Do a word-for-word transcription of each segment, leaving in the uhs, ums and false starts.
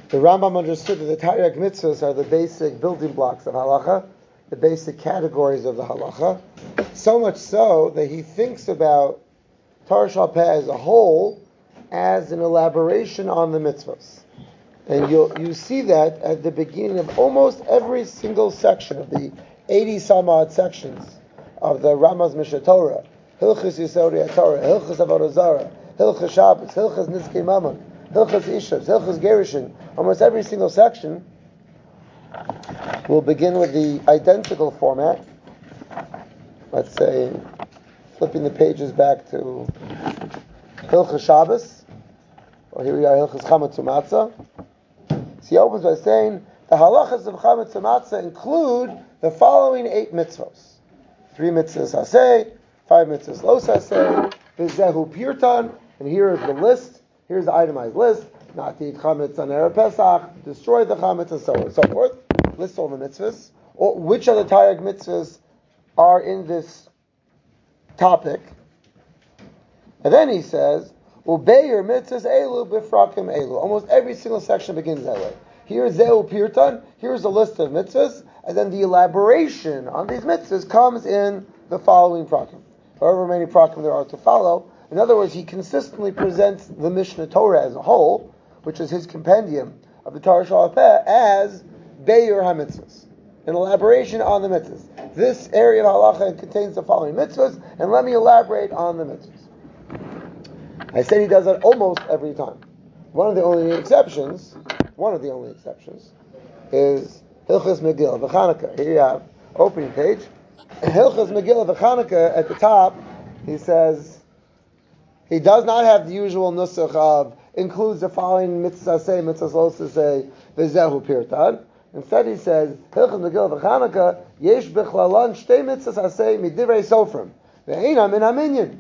The Rambam understood that the Taryag mitzvahs are the basic building blocks of halacha, the basic categories of the halacha. So much so that he thinks about Torah Shal Peh as a whole as an elaboration on the mitzvahs. And you you see that at the beginning of almost every single section of the eighty some odd sections of the Ramaz Mishnah Torah, Hilchos Yisodei Torah, Hilchos Avodah Zarah, Hilchos Shabbos, Hilchos Nizkei Mammon, Hilchos Ishus, Hilchos Gerushin. Almost every single section will begin with the identical format. Let's say, flipping the pages back to Hilchos Shabbos, or here we are, Hilchos Chametz U'Matzah. So he opens by saying, the halachas of Chametz U'Matzah include the following eight mitzvos. Three mitzvahs haseh, five mitzvahs lo haseh, v'zehu pirtan, and here is the list, here's the itemized list, not to eat chametz on Erev Pesach, destroy the chametz, and so on and so forth. List all the mitzvahs. Or which of the Taryag mitzvahs are in this topic? And then he says, Ubeir mitzvahs elu bifrakim elu. Almost every single section begins that way. Here's Zehu Pirtan, here's a list of mitzvahs, and then the elaboration on these mitzvahs comes in the following prakim. However many prakim there are to follow. In other words, he consistently presents the Mishnah Torah as a whole, which is his compendium of the Torah Shal Peh, as Beir HaMitzvahs, an elaboration on the mitzvahs. This area of halacha contains the following mitzvahs, and let me elaborate on the mitzvahs. I said he does that almost every time. One of the only exceptions, one of the only exceptions, is Hilchos Megillah v'Chanukah. Here you have opening page. Hilchos Megillah v'Chanukah at the top, he says, he does not have the usual nusach of includes the following mitzvahs say, mitzvahs lo say, v'zehu pirtan. Instead he says, Hilchos Megillah v'Chanukah, yesh b'chlalan shtei mitzvahs say midivrei sofrim, ve'einam min haminyan.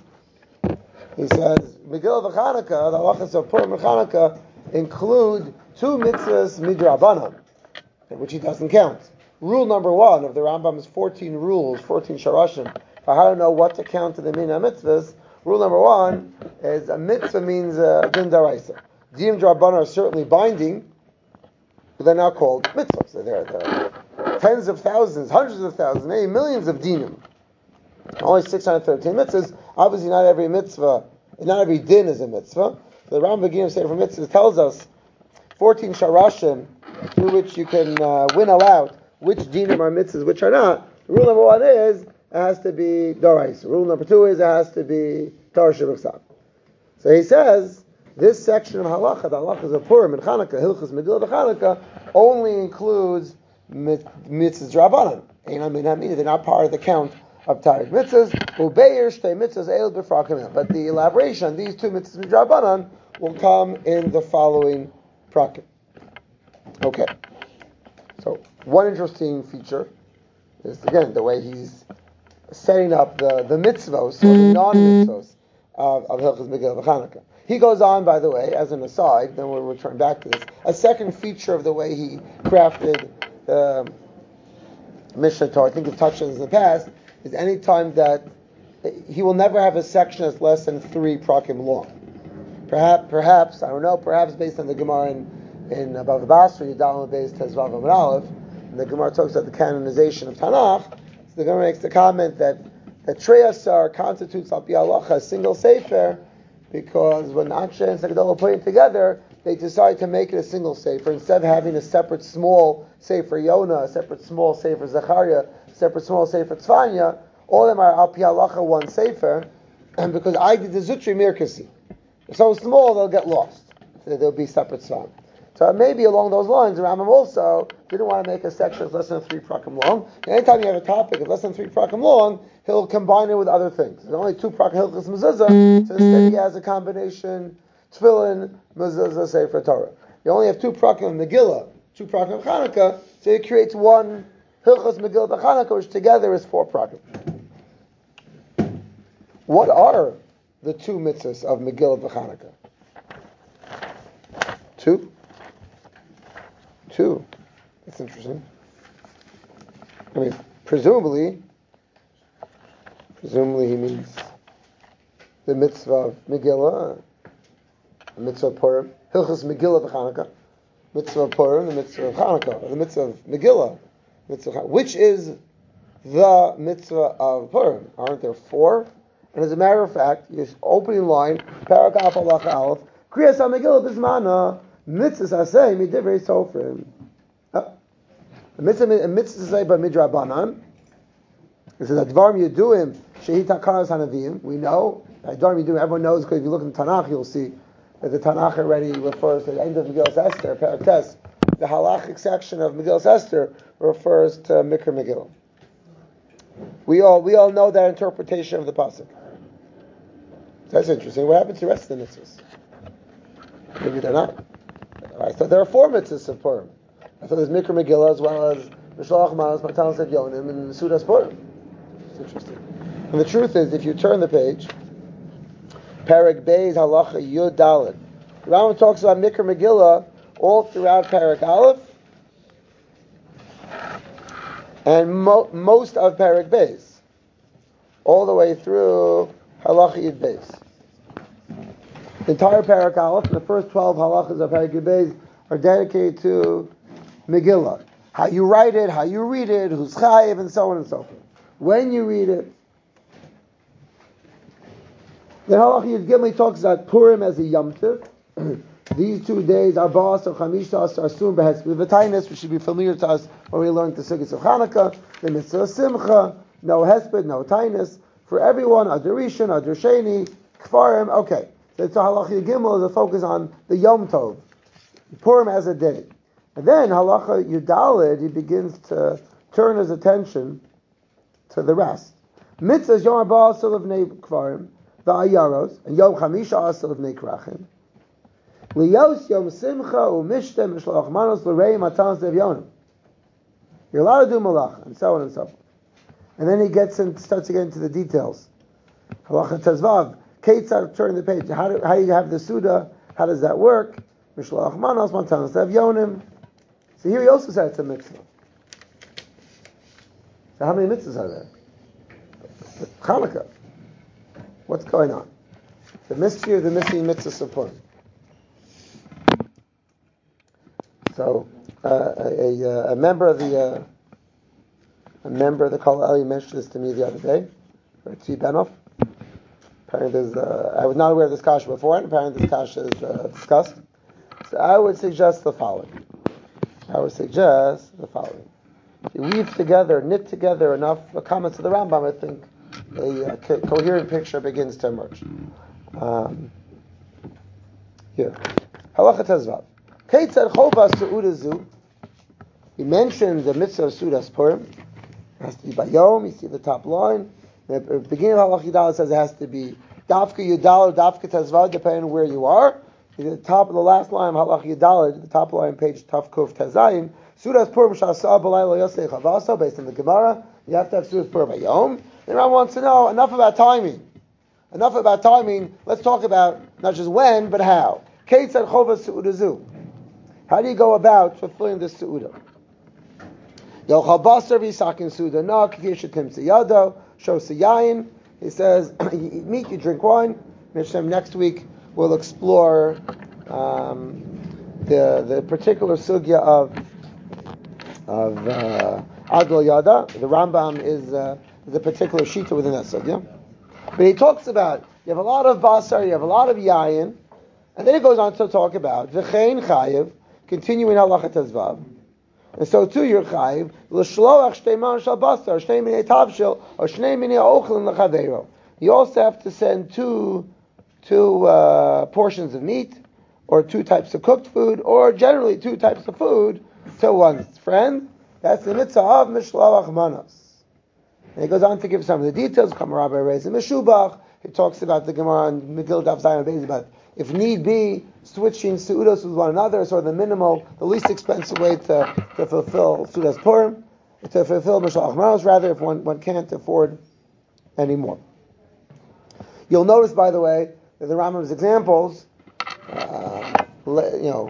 He says, Megillah v'Chanukah, the halachas of Purim and Chanukah, include two mitzvahs midrabanan, which he doesn't count. Rule number one of the Rambam's fourteen rules, fourteen sharashim, for how to know what to count to the mina mitzvahs. Rule number one is a mitzvah means a din daraisa. Diyim drabanan are certainly binding, but they're not called mitzvahs. So there are tens of thousands, hundreds of thousands, maybe millions of dinim. Only six hundred thirteen mitzvahs. Obviously, not every mitzvah, not every din is a mitzvah. The Rambam beginning of Sefer Mitzvahs tells us fourteen sharashim through which you can uh, winnow out which dinim are mitzvahs, which are not. Rule number one is it has to be dorais. Rule number two is it has to be Torah Shabbat. So he says this section of halacha, the halachas of Purim and Chanukah, Hilchos Megillah v'Chanukah, only includes mit- mitzvahs drabanan. They're not part of the count of Taryag mitzvahs. Ubeir shtei mitzvahs el b'frakim. But the elaboration on these two mitzvahs drabanan will come in the following prakim. Okay. So one interesting feature is again the way he's setting up the, the mitzvos or the non-mitzvos of, of Hilchos Megillah v'Chanukah. He goes on, by the way, as an aside, then we'll return back to this, a second feature of the way he crafted the Mishnah Torah, I think we've touched on this in the past, is any time that he will never have a section that's less than three prakim long. Perhaps, perhaps, I don't know, perhaps based on the Gemara in in Bava Basra, Yudalma based Tezvav Amud Aleph, and the Gemara talks about the canonization of Tanakh. So the Gemara makes the comment that that Trei Asar constitutes al pi halacha a single sefer because when Anshe and Sagdol put it together, they decided to make it a single sefer instead of having a separate small sefer Yonah, a separate small sefer Zechariah, a separate small sefer Tzvanya. All of them are al pi halacha one sefer, and because I did the Zutri Mirkasi, they're so small they'll get lost. So they'll be separate tzvam. So maybe along those lines, the Rambam also didn't want to make a section that's less than three prakim long. And anytime you have a topic that's less than three prakim long, he'll combine it with other things. There's only two prakim hilchos mezuzah, so instead he has a combination tefillin, mezuzah, sefer Torah. You only have two prakim Megillah, two prakim Chanukah, so it creates one hilchos Megillah Chanukah, which together is four prakim. What are the two mitzvahs of Megillah Chanukah? Two? Two. That's interesting. I mean, presumably, presumably he means the mitzvah of Megillah, the mitzvah of Purim, Hilchos Megillah v'Chanukah, mitzvah of Purim, the mitzvah of Hanukkah, or the mitzvah of Megillah, mitzvah of Hanukkah. Which is the mitzvah of Purim? Aren't there four? And as a matter of fact, your opening line, Parak Alf Halacha Aleph, Kriyas HaMegillah Bismana, mitzvahs aseh midivrei sofrim. A mitzvah, a mitzvah say by midrabanan. It says advarim yeduim shehi takaras hanavim. We know advarim yeduim. Everyone knows because if you look in the Tanakh, you'll see that the Tanakh already refers to the end of Megillah Esther. Parak Tes, the halachic section of Megillah Esther refers to Mikra Megillah. We all we all know that interpretation of the pasuk. That's interesting. What happens to the rest of the mitzvahs? Maybe they're not. I thought there are four mitzvahs of Purim. I thought there's Mikra Megillah as well as Mishloach Manos, Matanos Evyonim, and Sudas Purim. It's interesting. And the truth is, if you turn the page, Parak Beis Halacha Yud Daled, the Rambam talks about Mikra Megillah all throughout Parak Aleph and mo- most of Parak Beis, all the way through Halacha Yud Beis. The entire Parak Aleph, the first twelve halachas of Parak Yud Beis are dedicated to Megillah. How you write it, how you read it, who's chayiv, and so on and so forth. When you read it. Then Halacha Yud Gimel talks about Purim as a Yom Tov. These two days are Ba'as or Chamishas or Asur Behesed V'Vatainis, which should be familiar to us when we learn the Sukkot of Hanukkah, the Mitzvah of Simcha, no Hesped, no Tainis, for everyone, Adar Rishon, Adar Sheni, Kfarim, okay. So Halacha Yud Gimel is a focus on the Yom Tov, Purim as a day. And then Halacha Yud Daled, he begins to turn his attention to the rest. Mitzvahs Yom Haba Asur L'Vnei Kfarim, V'Ayaros, and Yom Chamisha Asur L'Vnei Krachim. Liyos Yom Simcha U'Mishtem Mishloach Manos L'Rei Matanos Evyonim. You're allowed to do Malach, and so on and so forth. And then he gets and starts to get into the details. Halacha Tezvav, Keitzar, turn the page. How do, how do you have the Suda? How does that work? Mishloach Manos Matanos Evyonim. So here he also said it's a mitzvah. So how many mitzvahs are there? Hanukkah. What's going on? The mystery of the missing mitzvahs of Purim. So uh, a, a, a member of the uh, a member of the Kol Eli mentioned this to me the other day. Tzvi Benoff. Apparently, there's, uh, I was not aware of this kasha before, and apparently this kasha is uh, discussed. So I would suggest the following. I would suggest the following. If you weave together, knit together enough comments of the Rambam, I think a, a co- coherent picture begins to emerge. Um, here. Halacha Tezvav. Keitzad Chova Su'uda Zu. He mentioned the mitzvah of Sudas Purim. It has to be Bayom. You see the top line. The beginning of Halacha Yudal says it has to be Dafka Yudal or Dafka Tezvav, depending on where you are. At the top of the last line of Halacha Yudal, the top line, page Tav Kuf Tezayin, Sudas Purim Shasa B'Layla Yosei Chavasa, based on the Gemara. You have to have Sudas Purim Bayom. The Ram wants to know enough about timing. Enough about timing. Let's talk about not just when, but how. Keitzad Chova Su'uda Zu. How do you go about fulfilling this Su'uda? Yochal Basar V'Yisakin Su'uda Na K'Yishatim Tziyado Show Siyayin. He says, you eat meat, you drink wine. Next week we'll explore um, the the particular sugya of of uh, Adol Yada. The Rambam is uh, is a particular shita within that sugya. But he talks about you have a lot of basar, you have a lot of yayin, and then he goes on to talk about v'chein chayiv, continuing halacha tezvav. And so too you're chayiv l'shloach shtei man shal basar, shtei minei tavshil, or shnei minei ochlin l'chaveiro. You also have to send two two uh, portions of meat, or two types of cooked food, or generally two types of food to one's friend. That's the mitzvah of mishloach manos. And he goes on to give some of the details. Rabbi Reza Meshubach. He talks about the Gemara and Megillah Daf Zayin Beis about if need be, switching suudos with one another, is sort of the minimal, the least expensive way to, to fulfill Sudas Purim, to fulfill Mishloach Manos, rather, if one, one can't afford anymore. You'll notice, by the way, that the Rambam's examples, uh, you know,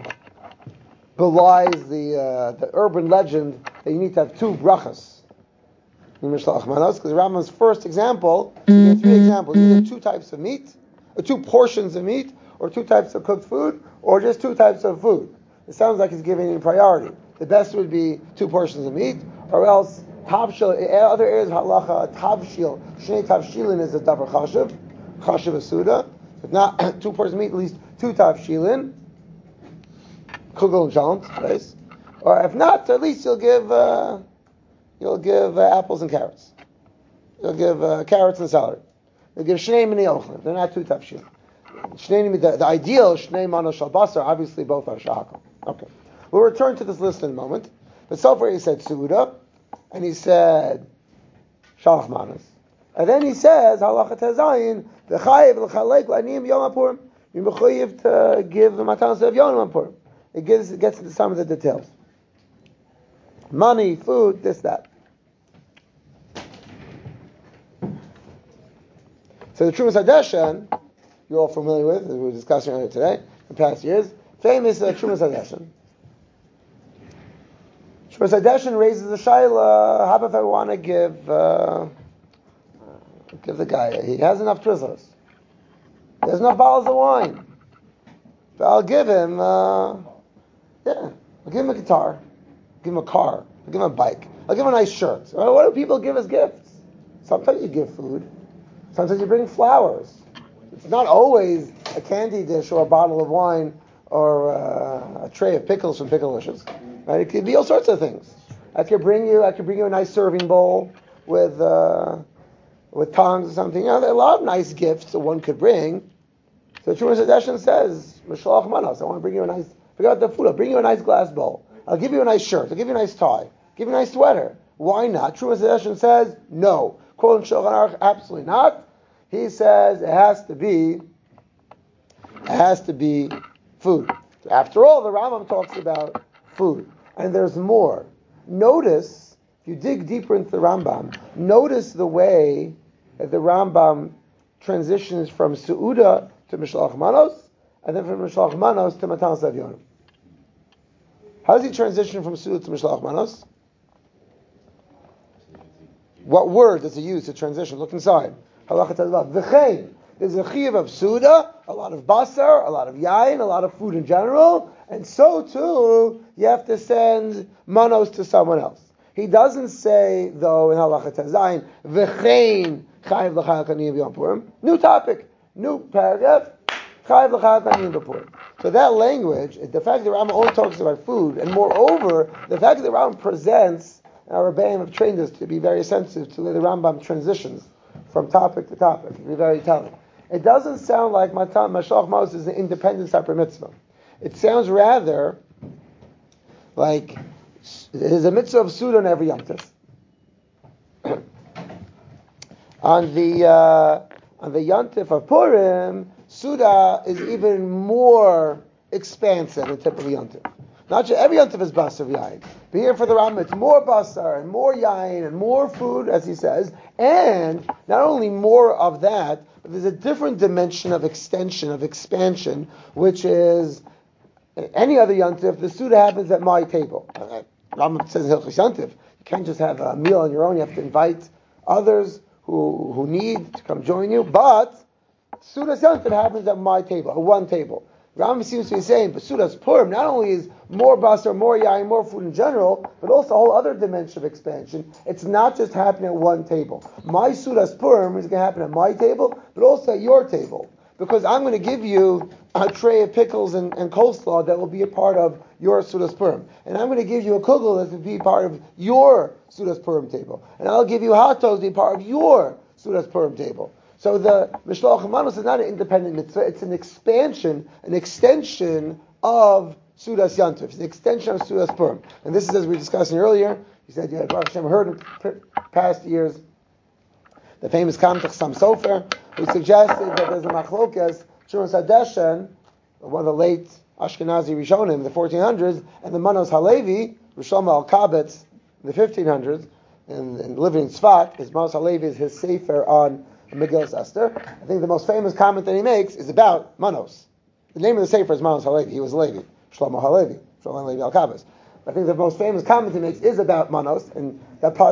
belies the uh, the urban legend that you need to have two brachas in Mishloach Manos, because the Rambam's first example, you get three examples, either two types of meat, or two portions of meat, or two types of cooked food, or just two types of food. it sounds like he's giving him priority. The best would be two portions of meat, or else tavshil. Other areas of halacha, tavshil, shnei tavshilin is a davar chashiv, chashiv asuda. If not two portions of meat, at least two tavshilin, kugel and shalom, right? Or if not, at least you'll give uh, you'll give uh, apples and carrots. You'll give uh, carrots and celery. You'll give shnei mini ochlim. They're not two tavshilin. The, the ideal shnei mano shal basar, obviously both are shahakal. Okay, we'll return to this list in a moment. But so far he said suuda, and he said shalach manas, and then he says halacha tezayin v'chayev l'chalek l'aniyim yom hapurim. You're mechuyev to give the matanos of yom hapurim. It gives it gets into some of the details. Money, food, this, that. So the Trumas Hadeshen, you're all familiar with, as we were discussing earlier today, in past years, famous uh, Trumas Hadeshen. Trumas Hadeshen raises the shaila, how about if I want to give, uh, give the guy, he has enough twizzlers. He has enough bottles of wine. But I'll give him, uh, yeah, I'll give him a guitar, I'll give him a car, I'll give him a bike, I'll give him a nice shirt. What do people give as gifts? Sometimes you give food. Sometimes you bring flowers. It's not always a candy dish or a bottle of wine or uh, a tray of pickles from Picklelicious. Right? It could be all sorts of things. I could bring you, I could bring you a nice serving bowl with uh, with tongs or something. You know, there are a lot of nice gifts that one could bring. So Trumas Hadeshen says, "Mishalach manos." I want to bring you a nice. Forget about the food. I'll bring you a nice glass bowl. I'll give you a nice shirt. I'll give you a nice tie. I'll give you a nice sweater. Why not? Trumas Hadeshen says, no. Quote Shulchan Aruch, absolutely not. He says it has to be, it has to be food. After all, the Rambam talks about food, and there's more. Notice, if you dig deeper into the Rambam, notice the way that the Rambam transitions from Su'uda to Mishalach Manos, and then from Mishalach Manos to Matanos Avyonim. How does he transition from Su'uda to Mishalach Manos? What word does he use to transition? Look inside. Halacha Tazvav. V'chein. There's a chiyuv of suda, a lot of basar, a lot of yain, a lot of food in general, and so too you have to send manos to someone else. He doesn't say though in Halacha Tazayin v'chein chayiv l'chayil kaniyim yom purim. New topic, new paragraph. Chayiv l'chayil kaniyim b'purim. So that language, the fact that Rambam only talks about food, and moreover, the fact that the Rambam presents, our Rebbeim have trained us to be very sensitive to the way the Rambam transitions from topic to topic. It'd be very telling. It doesn't sound like Mashalach Manos is an independent separate mitzvah. It sounds rather like there's a mitzvah of Suda on every Yom Tov. on the uh, on the Yom Tov of Purim, Suda is even more expansive than typical Yom Tov. Not just every Yom Tov is basar yain, but here for the Rambam it's more basar and more yain and more food, as he says, and not only more of that, but there's a different dimension of extension, of expansion, which is any other Yom Tov, the Suda happens at my table. Rambam says Hilchos Yom Tov, you can't just have a meal on your own, you have to invite others who who need to come join you, but Suda's Yom Tov happens at my table, at one table. Rambam seems to be saying, but Suda's Purim not only is more basar, more yain, more food in general, but also a whole other dimension of expansion. It's not just happening at one table. My Suda's Purim is going to happen at my table, but also at your table. Because I'm going to give you a tray of pickles and, and coleslaw that will be a part of your Suda's Purim. And I'm going to give you a kugel that will be part of your Suda's Purim table. And I'll give you hot toast to be part of your Suda's Purim table. So the Mishalach Manos is not an independent mitzvah, it's an expansion, an extension of Sudas Yom Tov. It's an extension of Sudas Purim. And this is, as we were discussing earlier, he said, you had Baruch Hashem heard in past years, the famous comment of Sam Sofer, who suggested that there's a machlokas, Trumas Hadeshen, one of the late Ashkenazi Rishonim in the fourteen hundreds, and the Manos Halevi, Rishon al-Kabetz in the fifteen hundreds, and, and living in Tzfat, his Manos Halevi is his sefer on Megillas Esther. I think the most famous comment that he makes is about Manos. The name of the sefer is Manos Halevi. He was a Levi, Shlomo Halevi, Shlomo Halevi al-Kabetz. I think the most famous comment he makes is about Manos, and that, pos,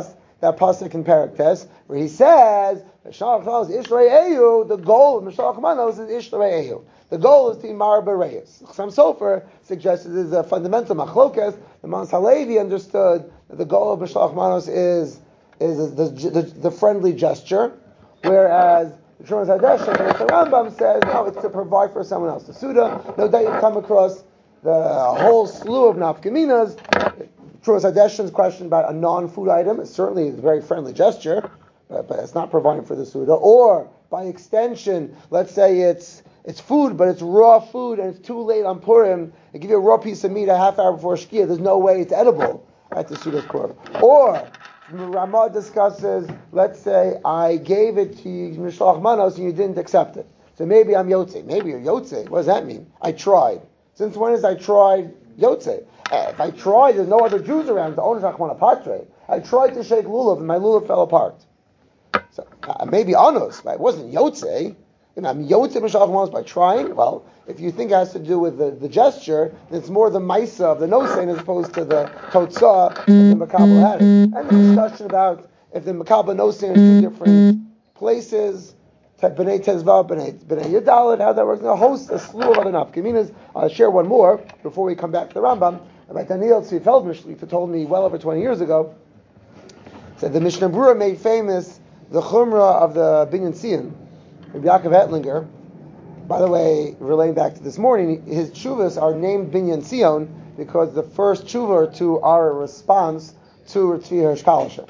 that pasuk in Parak Tes, where he says, Mishalach Manos Ishrei Ehu, the goal of Mishalach Manos is Ishrei Ehu. The goal is to Mar Bereis. Chassam Sofer suggests this is a fundamental machlokes. The Manas Halevi understood that the goal of Mishalach Manos is, is the, the, the friendly gesture, whereas the Trumas Hadeshen, the Rambam says, no, it's to provide for someone else. The Suda, no doubt you come across the whole slew of nafkaminas. Trumas Hadeshen's question about a non-food item is certainly a very friendly gesture, but, but it's not providing for the Suda. Or, by extension, let's say it's it's food, but it's raw food, and it's too late on Purim. They give you a raw piece of meat a half hour before Shkia. There's no way it's edible at the Suda's Purim. Or, Ramah discusses, let's say I gave it to you, Mishalach Manos, and you didn't accept it. So maybe I'm Yotze. Maybe you're Yotze. What does that mean? I tried. Since when has I tried Yotze? Uh, if I tried, there's no other Jews around. The owners Achmana Patre. I tried to shake lulav, and my lulav fell apart. So uh, maybe Anos, but it wasn't Yotze. You know, I'm Yotze Mishalach Manos by trying. Well, if you think it has to do with the, the gesture, then it's more the Maisa of the Nosein as opposed to the Totzah that the Makabal had it. And the discussion about if the Makabal Nosein are two different places, B'nai Tezvav, B'nai Yudalit, how that works. A host, a slew of other nafkaminas. I'll share one more before we come back to the Rambam. About Daniel Tzvi Feldman, who told me well over twenty years ago, said the Mishnah Berurah made famous the Chumrah of the Binyan Tzion, Rabbi Yaakov Ettlinger. By the way, relating back to this morning, his tshuvas are named Binyan Tzion because the first tshuva to our response to Tzvi Hirsch Kalisher.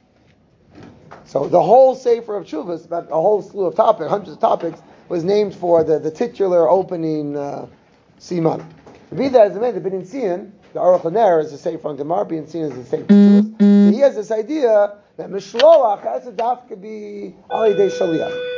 So the whole sefer of tshuvas, about a whole slew of topics, hundreds of topics, was named for the, the titular opening uh, siman. Be that as it may, the Binyan Tzion, the Aruch LaNer is the sefer on Gemara, Binyan Tzion is the sefer tshuvas. So he has this idea that Mishloach has a daf could be Al Yidei Shaliach.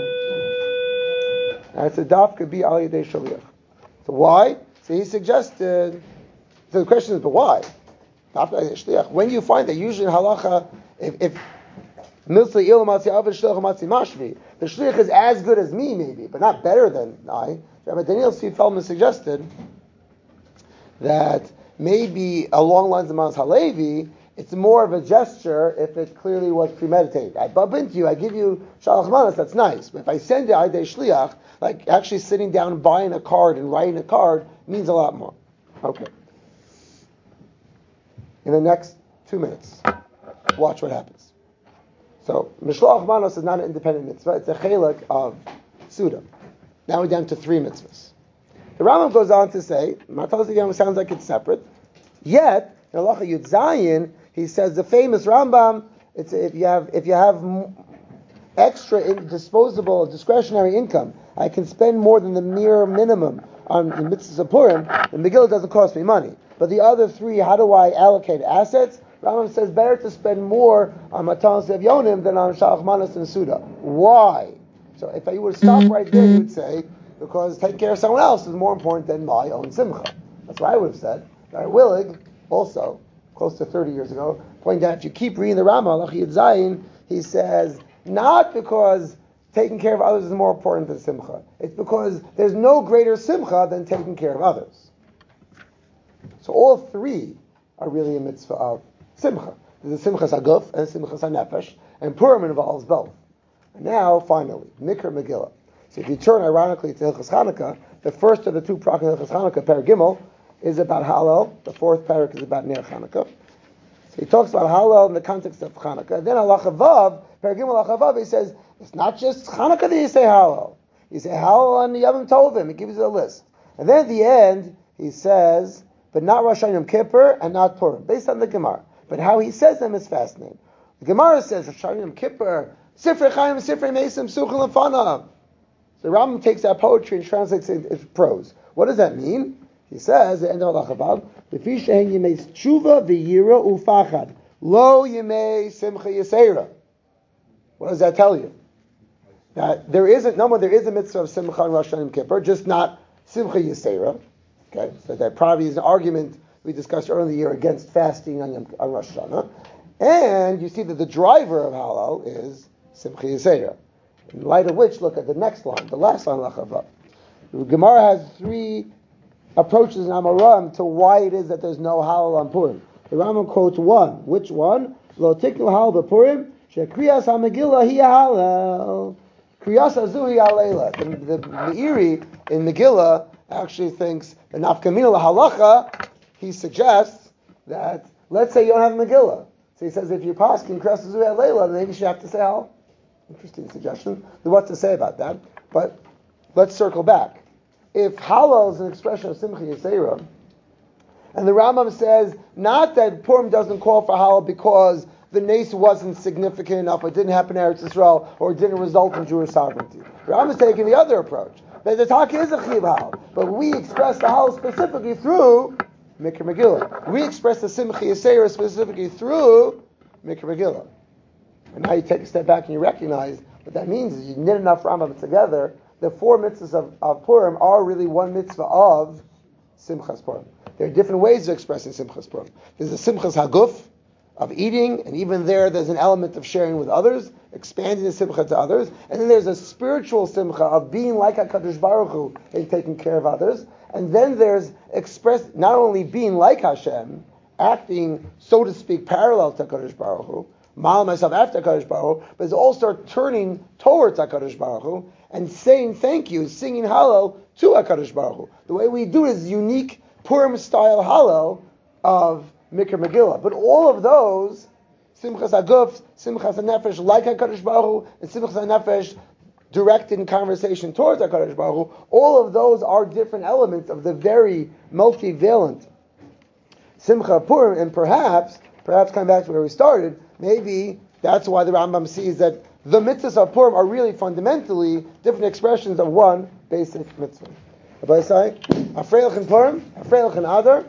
That's a daf could be Al Yidei Shaliach. So why? So he suggested. So the question is, but why? Daf Al Yidei Shaliach. When you find that usually in halacha, if, if Milsei Il Matzi Avid Shliach Matzi Mashvi, the shliach is as good as me, maybe, but not better than I. Rabbi Daniel C. Feldman suggested that maybe along the lines of Manas Halevi, it's more of a gesture if it clearly was premeditated. I bump into you, I give you Shalach Manas, that's nice. But if I send you Aydei Shliach, like actually sitting down and buying a card and writing a card means a lot more. Okay. In the next two minutes, watch what happens. So, Mishloach Manos is not an independent mitzvah, it's a chelak of Suda. Now we're down to three mitzvahs. The Rambam goes on to say, Matal Yom sounds like it's separate, yet, in Halacha Yud Zayin, he says the famous Rambam, it's if you have if you have extra in, disposable discretionary income, I can spend more than the mere minimum on the mitzvahs of Purim, the Megillah doesn't cost me money. But the other three, how do I allocate assets? Rambam says better to spend more on Matan Sev Yonim than on Shalach Manos and Suda. Why? So if I would stop right there, you would say, because taking care of someone else is more important than my own simcha. That's what I would have said. Rabbi Willig, also, close to thirty years ago, pointed out, if you keep reading the Rambam, Halacha Yud Zayin, he says, not because taking care of others is more important than simcha. It's because there's no greater simcha than taking care of others. So all three are really a mitzvah of simcha. There's a simcha saguf and a simcha sanefesh, and Purim involves both. And now, finally, Mikra Megillah. So if you turn, ironically, to Hilchas Chanukah, the first of the two Prakim Hilchas Chanukah, Perek Gimel, is about Hallel. The fourth parak is about Ner Chanukah. So he talks about Hallel in the context of Chanukah. Then Halacha Vav, Perek Gimel Halacha Vav, he says, it's not just Chanukah that you say Hallel. You say Hallel on the Yavim Tovim. He gives you a list. And then at the end, he says, but not Rosh Hashanah Yom Kippur and not Purim, based on the Gemara. But how he says them is fascinating. The Gemara says, Rosh Hashanah Yom Kippur, Sifrei Chaim, Sifrei Mesim, Suchel Lefanav. The Rambam takes that poetry and translates it into prose. What does that mean? He says, the end of Halacha Vav, Lefi shehen yimei tshuva v'yira ufachad, lo yimei simcha yisera. What does that tell you? That there isn't, no more, there is a mitzvah of simcha on Rosh Hashanah Yom Kippur, just not simcha yisera. Okay, so that probably is an argument we discussed earlier in the year against fasting on, Yom, on Rosh Hashanah. And you see that the driver of Hallel is simcha yisera. In light of which, look at the next line, the last line of Halacha Vav. The Gemara has three approaches in Amoram to why it is that there's no Hallel on Purim. The Rambam quotes one. Which one? Lo tiknu hal b'Purim shekriyas ha-Megillah hi halal. Kriyas hazu hi halela. The Meiri in Megillah actually thinks the nafkamina halacha. He suggests that let's say you don't have a Megillah, so he says if you're pasking kriyas hazu hi halela, then maybe you should have to say hal. Interesting suggestion. There's what to say about that, but let's circle back. If halal is an expression of simcha yisera, and the Rambam says not that Purim doesn't call for halal because the nace wasn't significant enough, it didn't happen in Eretz Yisrael, or it didn't result in Jewish sovereignty. The Rambam is taking the other approach. That the Taka is a chiv halal, but we express the halal specifically through Mikra Megillah. We express the simcha yisera specifically through Mikra Megillah. And now you take a step back and you recognize what that means is you knit enough Rambam together. The four mitzvahs of, of Purim are really one mitzvah of Simchas Purim. There are different ways of expressing Simchas Purim. There's the Simchas Haguf, of eating, and even there there's an element of sharing with others, expanding the Simcha to others. And then there's a spiritual Simcha of being like HaKadosh Baruch Hu and taking care of others. And then there's express not only being like Hashem, acting, so to speak, parallel to HaKadosh Baruch Hu, Ma'al myself after HaKadosh Baruch Hu, but it's also turning towards HaKadosh Baruch Hu and saying thank you, singing Hallel to HaKadosh Baruch Hu. The way we do it is unique Purim-style Hallel of Mikra Megillah. But all of those, Simchas HaGuf, Simchas HaNefesh, like HaKadosh Baruch Hu, and Simchas HaNefesh, directed in conversation towards HaKadosh Baruch Hu, all of those are different elements of the very multivalent Simcha Purim, and perhaps, perhaps coming back to where we started, maybe that's why the Rambam sees that the mitzvahs of Purim are really fundamentally different expressions of one basic mitzvah. Rabbi Isai, Afreilich in Purim, Afreilich in Adar,